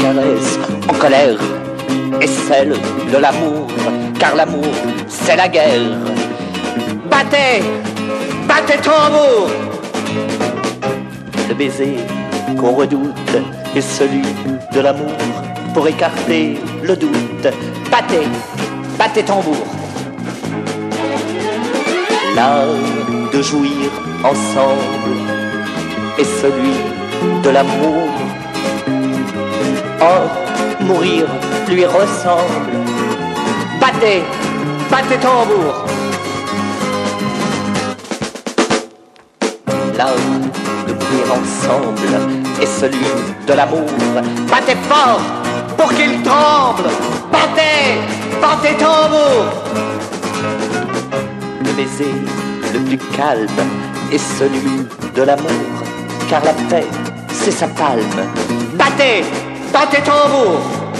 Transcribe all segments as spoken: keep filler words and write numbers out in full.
caresse en colère est celle de l'amour, car l'amour c'est la guerre. Battez, battez tambour. Le baiser qu'on redoute est celui de l'amour, pour écarter le doute. Battez, battez tambour. L'art de jouir ensemble est celui de l'amour. Or, mourir lui ressemble. Battez, battez tambour. L'art de briller ensemble est celui de l'amour. Battez fort pour qu'il tremble. Battez, battez tambour. Le baiser le plus calme est celui de l'amour, car la paix c'est sa palme. Battez, battez tambour.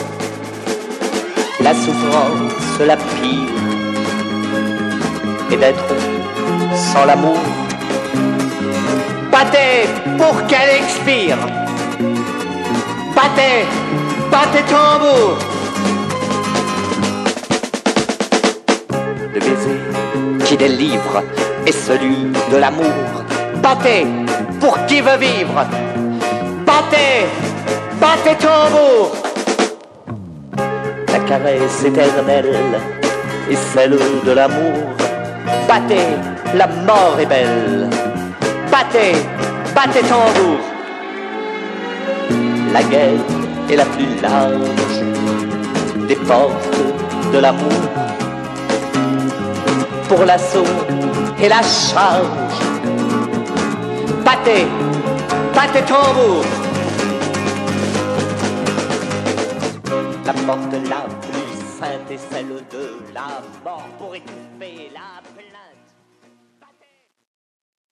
La souffrance la pire est d'être sans l'amour. Battez pour qu'elle expire. Battez, battez tambour. Le baiser qui délivre est celui de l'amour. Battez pour qui veut vivre. Battez, battez tambour. La caresse éternelle est celle de l'amour. Battez, la mort est belle. Battez, battez tambour. La guerre est la plus large des portes de l'amour. Pour l'assaut et la charge, battez, battez tambour. La porte la plus sainte est celle de la mort, pour étouffer la plainte.